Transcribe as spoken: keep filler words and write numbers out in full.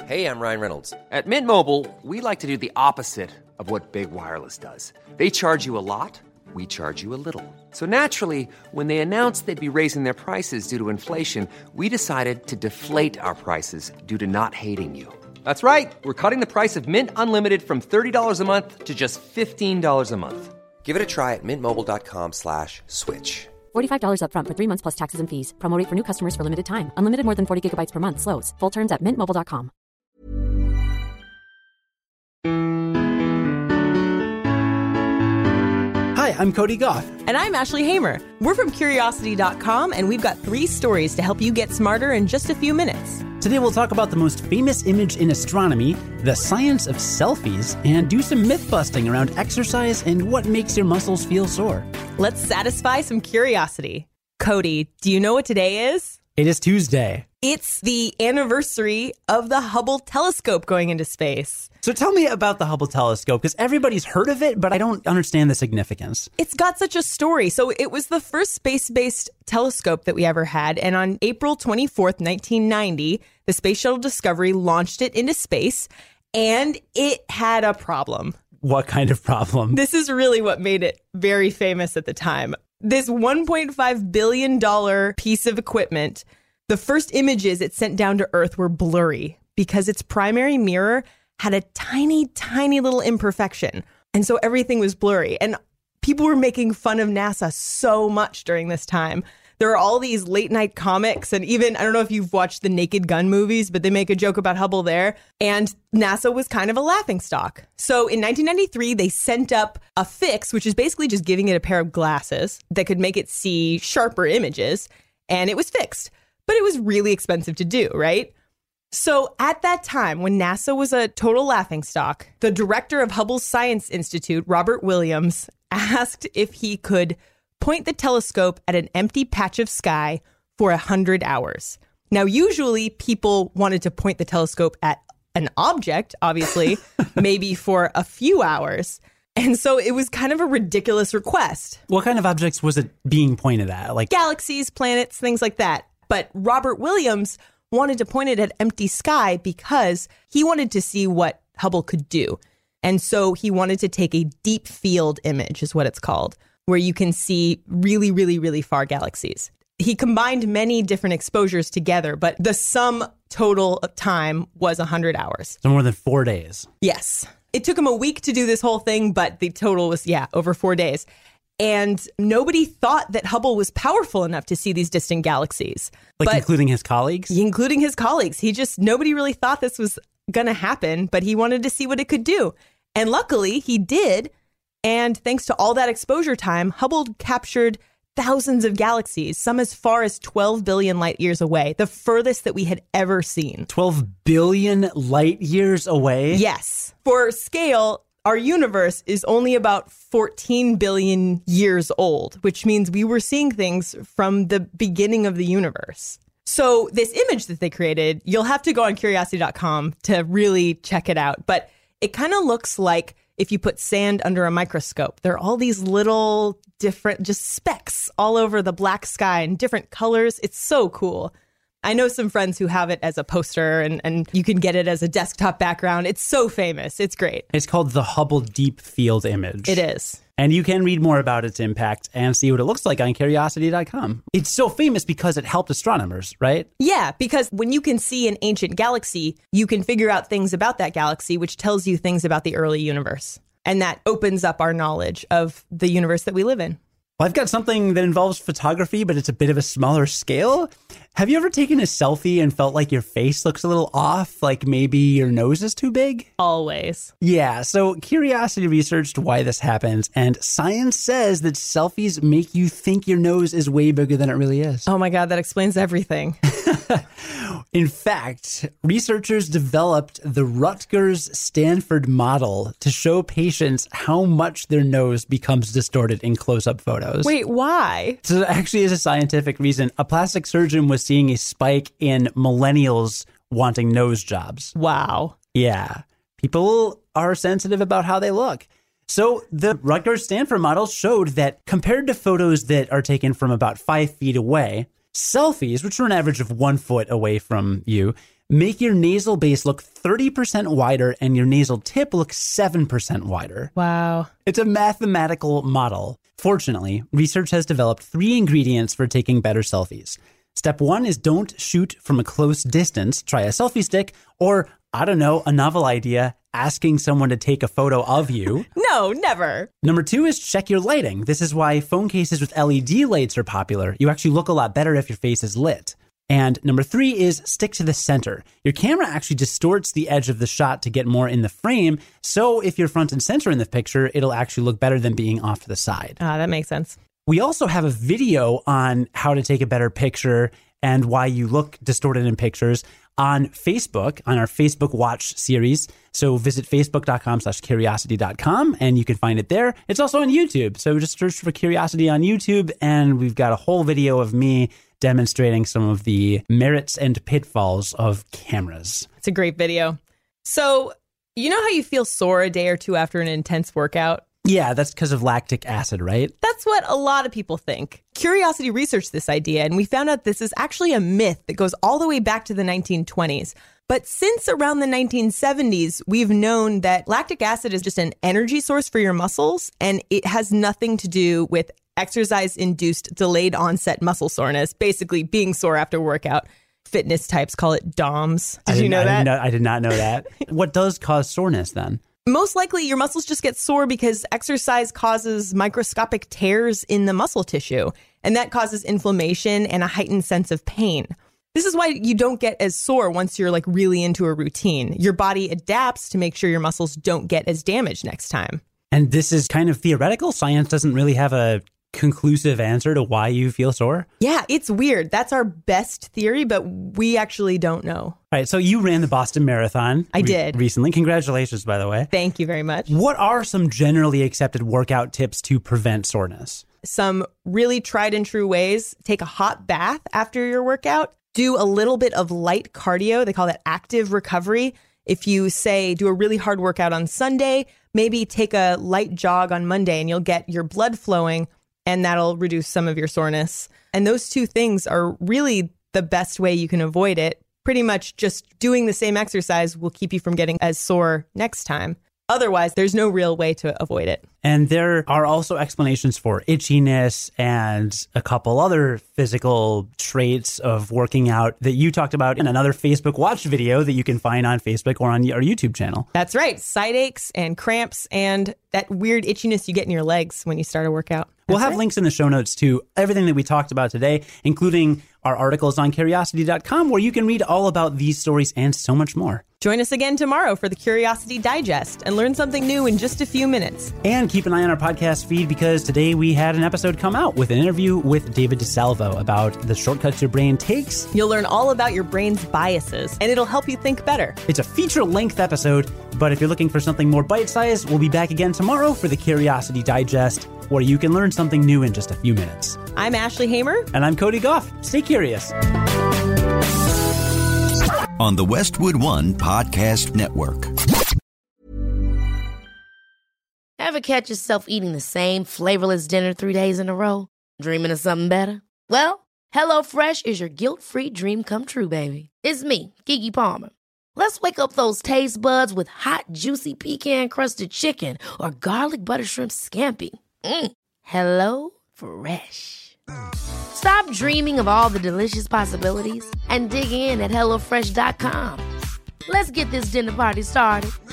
Hey, I'm Ryan Reynolds. At Mint Mobile, we like to do the opposite of what Big Wireless does. They charge you a lot, we charge you a little. So naturally, when they announced they'd be raising their prices due to inflation, we decided to deflate our prices due to not hating you. That's right. We're cutting the price of Mint Unlimited from thirty dollars a month to just fifteen dollars a month. Give it a try at mintmobile.com slash switch. forty-five dollars up front for three months plus taxes and fees. Promo rate for new customers for limited time. Unlimited more than forty gigabytes per month. Slows full terms at mint mobile dot com. Hi, I'm Cody Goff. And I'm Ashley Hamer. We're from Curiosity dot com, and we've got three stories to help you get smarter in just a few minutes. Today we'll talk about the most famous image in astronomy, the science of selfies, and do some myth-busting around exercise and what makes your muscles feel sore. Let's satisfy some curiosity. Cody, do you know what today is? It is Tuesday. It's the anniversary of the Hubble telescope going into space. So tell me about the Hubble telescope, because everybody's heard of it, but I don't understand the significance. It's got such a story. So it was the first space-based telescope that we ever had. And on April twenty-fourth, nineteen ninety, the Space Shuttle Discovery launched it into space, and it had a problem. What kind of problem? This is really what made it very famous at the time. This one point five billion dollars piece of equipment, the first images it sent down to Earth were blurry because its primary mirror had a tiny, tiny little imperfection. And so everything was blurry. And people were making fun of NASA so much during this time. There are all these late night comics, and even, I don't know if you've watched the Naked Gun movies, but they make a joke about Hubble there. And NASA was kind of a laughingstock. So in nineteen ninety-three, they sent up a fix, which is basically just giving it a pair of glasses that could make it see sharper images. And it was fixed. But it was really expensive to do, right? So at that time, when NASA was a total laughingstock, the director of Hubble Science Institute, Robert Williams, asked if he could point the telescope at an empty patch of sky for one hundred hours. Now, usually people wanted to point the telescope at an object, obviously, maybe for a few hours. And so it was kind of a ridiculous request. What kind of objects was it being pointed at? Like galaxies, planets, things like that. But Robert Williams wanted to point it at empty sky because he wanted to see what Hubble could do. And so he wanted to take a deep field image, is what it's called, where you can see really, really, really far galaxies. He combined many different exposures together, but the sum total of time was one hundred hours. So more than four days. Yes. It took him a week to do this whole thing, but the total was, yeah, over four days. And nobody thought that Hubble was powerful enough to see these distant galaxies. Like but including his colleagues? Including his colleagues. He just, nobody really thought this was going to happen, but he wanted to see what it could do. And luckily, he did. And thanks to all that exposure time, Hubble captured thousands of galaxies, some as far as twelve billion light years away, the furthest that we had ever seen. twelve billion light years away? Yes. For scale, our universe is only about fourteen billion years old, which means we were seeing things from the beginning of the universe. So this image that they created, you'll have to go on Curiosity dot com to really check it out. But it kind of looks like if you put sand under a microscope. There are all these little different just specks all over the black sky in different colors. It's so cool. I know some friends who have it as a poster, and, and you can get it as a desktop background. It's so famous. It's great. It's called the Hubble Deep Field Image. It is. And you can read more about its impact and see what it looks like on Curiosity dot com. It's so famous because it helped astronomers, right? Yeah, because when you can see an ancient galaxy, you can figure out things about that galaxy, which tells you things about the early universe. And that opens up our knowledge of the universe that we live in. Well, I've got something that involves photography, but it's a bit of a smaller scale. Have you ever taken a selfie and felt like your face looks a little off? Like maybe your nose is too big? Always. Yeah, so Curiosity researched why this happens, and science says that selfies make you think your nose is way bigger than it really is. Oh my God, that explains everything. In fact, researchers developed the Rutgers-Stanford model to show patients how much their nose becomes distorted in close-up photos. Wait, why? So there actually is a scientific reason. A plastic surgeon was seeing a spike in millennials wanting nose jobs. Wow. Yeah. People are sensitive about how they look. So the Rutgers-Stanford model showed that compared to photos that are taken from about five feet away, selfies, which are an average of one foot away from you, make your nasal base look thirty percent wider and your nasal tip look seven percent wider. Wow. It's a mathematical model. Fortunately, research has developed three ingredients for taking better selfies. Step one is don't shoot from a close distance. Try a selfie stick or, I don't know, a novel idea, asking someone to take a photo of you. No, never. Number two is check your lighting. This is why phone cases with L E D lights are popular. You actually look a lot better if your face is lit. And number three is stick to the center. Your camera actually distorts the edge of the shot to get more in the frame. So if you're front and center in the picture, it'll actually look better than being off to the side. Ah, that makes sense. We also have a video on how to take a better picture and why you look distorted in pictures on Facebook, on our Facebook Watch series. So visit facebook.com slash curiosity dot com and you can find it there. It's also on YouTube. So just search for Curiosity on YouTube and we've got a whole video of me demonstrating some of the merits and pitfalls of cameras. It's a great video. So, you know how you feel sore a day or two after an intense workout? Yeah, that's because of lactic acid, right? That's what a lot of people think. Curiosity researched this idea, and we found out this is actually a myth that goes all the way back to the nineteen twenties. But since around the nineteen seventies, we've known that lactic acid is just an energy source for your muscles, and it has nothing to do with exercise-induced delayed onset muscle soreness, basically being sore after workout. Fitness types call it D O M S. Did you know I that? Didn't know, I did not know that. What does cause soreness then? Most likely your muscles just get sore because exercise causes microscopic tears in the muscle tissue, and that causes inflammation and a heightened sense of pain. This is why you don't get as sore once you're like really into a routine. Your body adapts to make sure your muscles don't get as damaged next time. And this is kind of theoretical. Science doesn't really have a conclusive answer to why you feel sore? Yeah, it's weird. That's our best theory, but we actually don't know. All right, so you ran the Boston Marathon. I re- did. Recently. Congratulations, by the way. Thank you very much. What are some generally accepted workout tips to prevent soreness? Some really tried and true ways. Take a hot bath after your workout. Do a little bit of light cardio. They call that active recovery. If you say do a really hard workout on Sunday, maybe take a light jog on Monday and you'll get your blood flowing and that'll reduce some of your soreness. And those two things are really the best way you can avoid it. Pretty much just doing the same exercise will keep you from getting as sore next time. Otherwise, there's no real way to avoid it. And there are also explanations for itchiness and a couple other physical traits of working out that you talked about in another Facebook Watch video that you can find on Facebook or on our YouTube channel. That's right. Side aches and cramps and that weird itchiness you get in your legs when you start a workout. That's we'll have right. links in the show notes to everything that we talked about today, including our articles on curiosity dot com, where you can read all about these stories and so much more. Join us again tomorrow for the Curiosity Digest and learn something new in just a few minutes. And keep an eye on our podcast feed because today we had an episode come out with an interview with David DeSalvo about the shortcuts your brain takes. You'll learn all about your brain's biases, and it'll help you think better. It's a feature-length episode, but if you're looking for something more bite-sized, we'll be back again tomorrow for the Curiosity Digest, where you can learn something new in just a few minutes. I'm Ashley Hamer. And I'm Cody Goff. Stay curious. On the Westwood One Podcast Network. Ever catch yourself eating the same flavorless dinner three days in a row? Dreaming of something better? Well, HelloFresh is your guilt-free dream come true, baby. It's me, Keke Palmer. Let's wake up those taste buds with hot, juicy pecan-crusted chicken or garlic butter shrimp scampi. Mm. Hello Fresh. Stop dreaming of all the delicious possibilities and dig in at hello fresh dot com. Let's get this dinner party started.